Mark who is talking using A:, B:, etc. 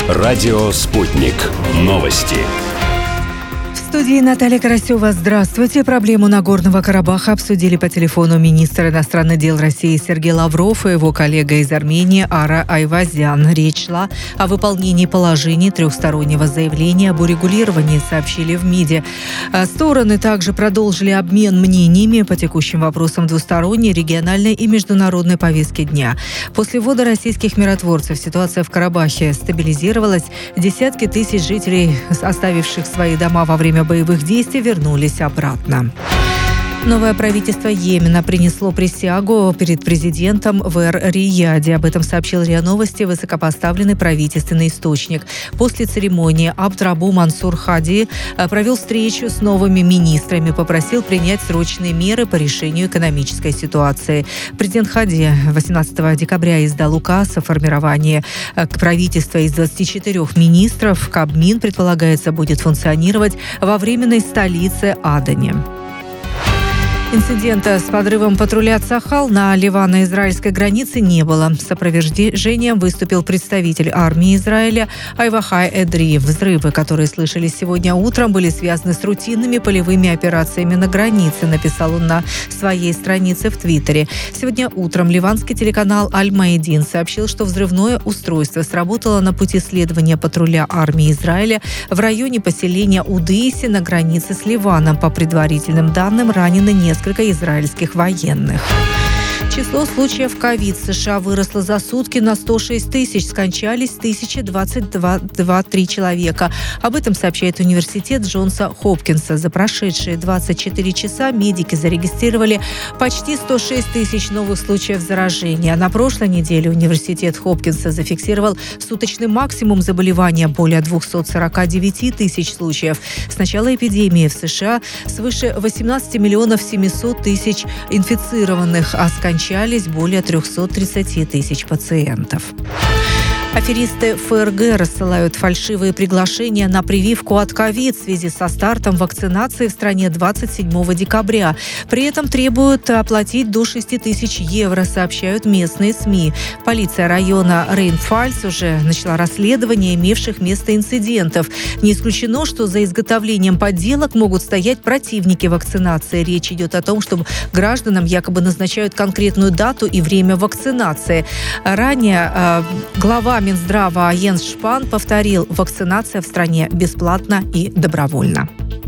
A: Радио «Спутник». Новости.
B: В студии Наталья Карасева. Здравствуйте. Проблему Нагорного Карабаха обсудили по телефону министр иностранных дел России Сергей Лавров и его коллега из Армении Ара Айвазян. Речь шла о выполнении положений трехстороннего заявления об урегулировании, сообщили в МИДе. Стороны также продолжили обмен мнениями по текущим вопросам двусторонней, региональной и международной повестки дня. После ввода российских миротворцев ситуация в Карабахе стабилизировалась. Десятки тысяч жителей, оставивших свои дома во время боевых действий, вернулись обратно. Новое правительство Йемена принесло присягу перед президентом в Эр-Рияде. Об этом сообщил РИА Новости высокопоставленный правительственный источник. После церемонии Абд-Рабу Мансур Хади провел встречу с новыми министрами, попросил принять срочные меры по решению экономической ситуации. Президент Хади 18 декабря издал указ о формировании правительства из 24 министров. Кабмин, предполагается, будет функционировать во временной столице Адане. Инцидента с подрывом патруля «Цахал» на ливано-израильской границе не было. С опровержением выступил представитель армии Израиля Айвахай Эдри. Взрывы, которые слышались сегодня утром, были связаны с рутинными полевыми операциями на границе, написал он на своей странице в Твиттере. Сегодня утром ливанский телеканал Аль-Маидин сообщил, что взрывное устройство сработало на пути следования патруля армии Израиля в районе поселения Удейси на границе с Ливаном. По предварительным данным, ранены несколько израильских военных. Число случаев ковид в США выросло за сутки на 106 тысяч. Скончались 1022 человека. Об этом сообщает университет Джонса Хопкинса. За прошедшие 24 часа медики зарегистрировали почти 106 тысяч новых случаев заражения. На прошлой неделе университет Хопкинса зафиксировал суточный максимум заболевания более 249 тысяч случаев. С начала эпидемии в США свыше 18 миллионов 700 тысяч инфицированных, а скончались более 330 тысяч пациентов. Аферисты ФРГ рассылают фальшивые приглашения на прививку от ковид в связи со стартом вакцинации в стране 27 декабря. При этом требуют оплатить до 6 тысяч евро, сообщают местные СМИ. Полиция района Рейнфальц уже начала расследование имевших место инцидентов. Не исключено, что за изготовлением подделок могут стоять противники вакцинации. Речь идет о том, что гражданам якобы назначают конкретную дату и время вакцинации. Ранее глава Минздрава Йенс Шпан повторил: вакцинация в стране бесплатна и добровольна.